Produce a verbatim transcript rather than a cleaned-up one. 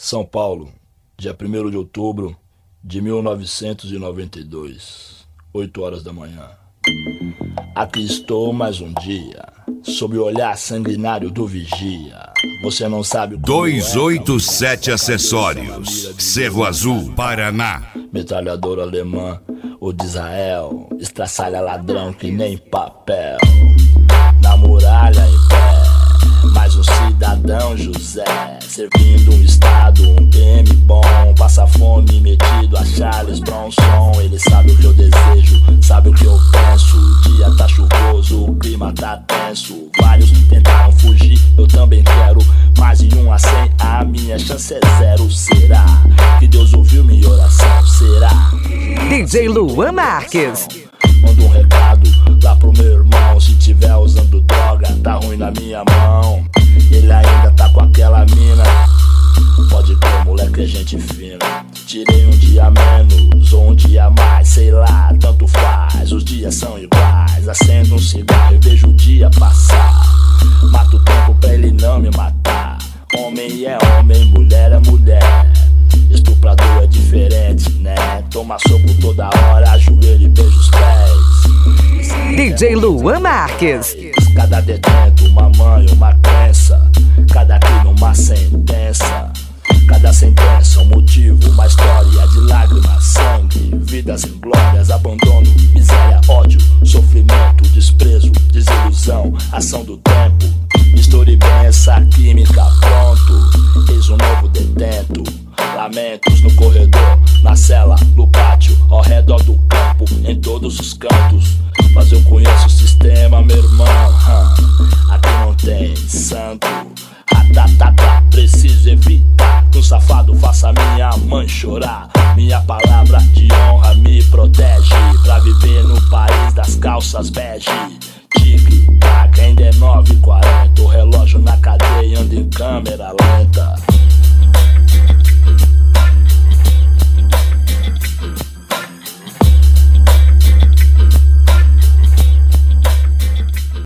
São Paulo, dia primeiro de outubro de mil novecentos e noventa e dois, oito horas da manhã. Aqui estou mais um dia, sob o olhar sanguinário do vigia. Você não sabe como dois oito é, sete Acessórios, Cerro Azul, Paraná. Metralhadora alemã ou de Israel, estraçalha ladrão que nem papel. Na muralha em pé, mais um cidadão José, servindo um estado, um P M bom, passa fome metido a Charles Bronson. Ele sabe o que eu desejo, sabe o que eu penso. O dia tá chuvoso, o clima tá tenso. Vários tentaram fugir, eu também quero. Mais de um a cem, a minha chance é zero. Será que Deus ouviu minha oração? Será? D J Luan Marques. Manda um recado lá pro meu irmão. Se tiver usando droga, tá ruim na minha mão. Ele ainda tá com aquela mina. Pode crer, moleque, é gente fina. Tirei um dia menos ou um dia mais, sei lá, tanto faz. Os dias são iguais. Acendo um cigarro e vejo o dia passar. Mato o tempo pra ele não me matar. Homem é homem, mulher é mulher. Estuprador é diferente, né? Toma soco toda hora, ajoelho e beija os pés. D J Luan Marques. Cada detento, uma mãe, uma crença. Cada crime, uma sentença. Cada sentença, um motivo, uma história de lágrimas, sangue, vidas inglórias, abandono, miséria, ódio, sofrimento, desprezo, desilusão, ação do tempo. Misture bem essa química, pronto. Eis um novo detento. Lamentos no corredor, na cela, no pátio, ao redor do campo, em todos os cantos. Mas eu conheço o sistema, meu irmão. hum. Aqui não tem santo. Ratatata, preciso evitar que um safado faça minha mãe chorar. Minha palavra de honra me protege pra viver no país das calças bege. Tique-tac, ainda é nove e quarenta. O relógio na cadeia anda em câmera lenta.